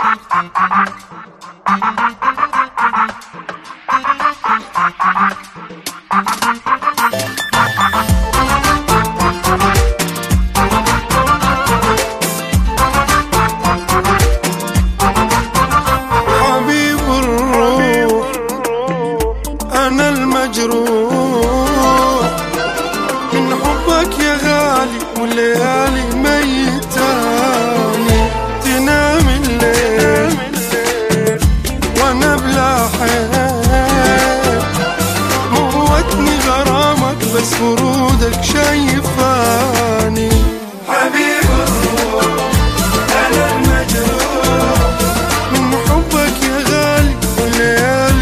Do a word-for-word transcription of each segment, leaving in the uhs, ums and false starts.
أنا المجروح من حبك يا غالي، والليالي ميتاني تنام الليل وأنا بلا حيل، موتني غرامك بس ورودك شايفاني. حبيب الروح أنا المجروح من حبك يا غالي، والليالي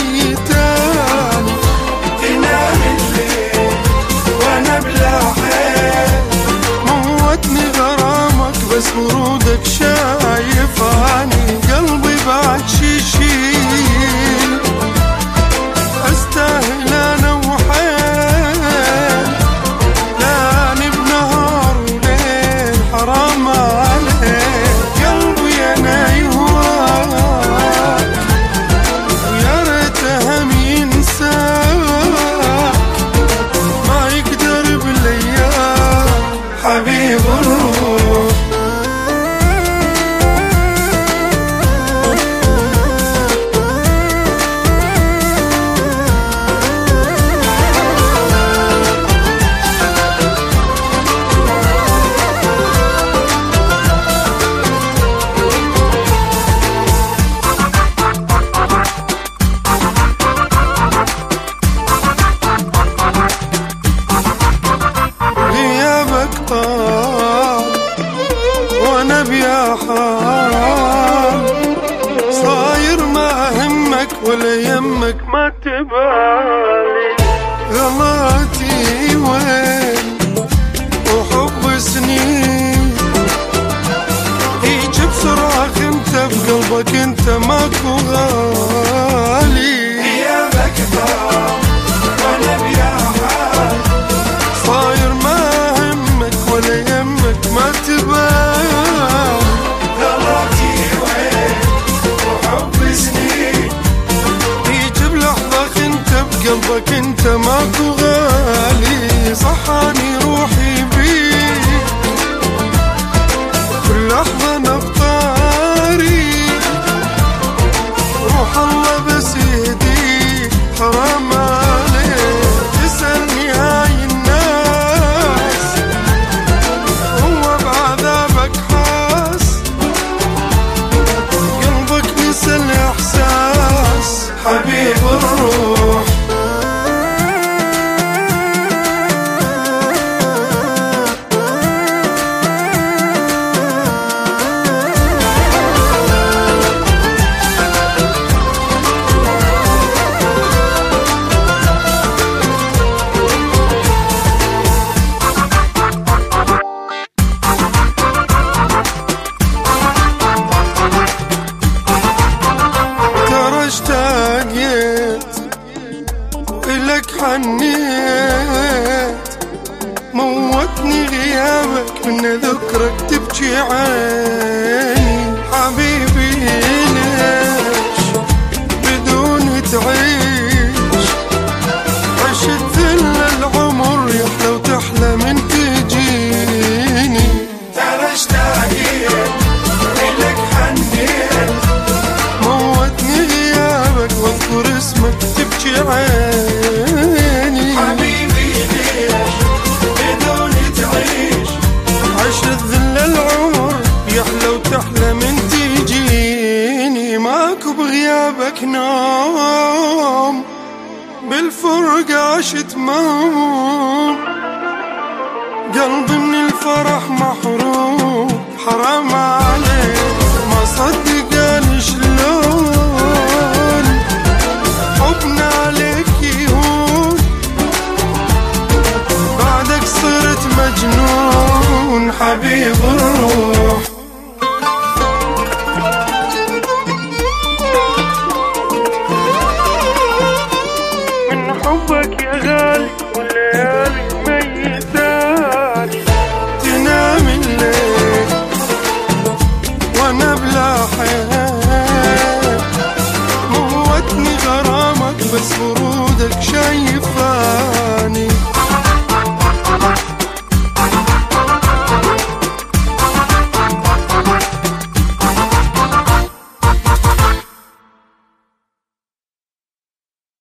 ورودك شايفاني. قلبي بعد شيشيل استاهل انا وحيل، لاني بنهار وليل حرام عليك. قلبي انا يهواك ويا ريته هم ينساك، ما يقدر بالايام حبيب الروح. وانا بيا حال صاير ما همك ولا يمك ما تبالي. غلطي وين وحب سنين يجي بصراخ انت بقلبك انت ماكو غالي. غيابك طال وانا بيا حال صاير ما همك ولا يمك ما تبان. غلطي وين وحب سنين يجي بلحظة انت بقلبك انت ماكو غالي. صحاني روحي بيك كل لحظة نفطاري، روح الله بس يهديك حرام عليك. تسألني هاي الناس هو بعذابك حاس، قلبك نسى الإحساس حبيب الروح. اشتاقيت وإلك حنيت، موتني غيابك من ذكرك تبكي عيني. حبيبي ليش بدون تعيش، عشت ذل العمر يحلى وتحلى من تجيني. ترى اشتاقيت وإلك حنيت، واذكر اسمك تبكي عيني. حبيبي ليش بدون تعيش، عشت ذل العمر يحلى وتحلى من تجيني. ماكو بغيابك نوم، بالفرقة عشت مهموم، قلبي من الفرح محروم حرام عليك. ما صدقان شلون حبنا عليك يهون، بعدك صرت مجنون حبيب الروح.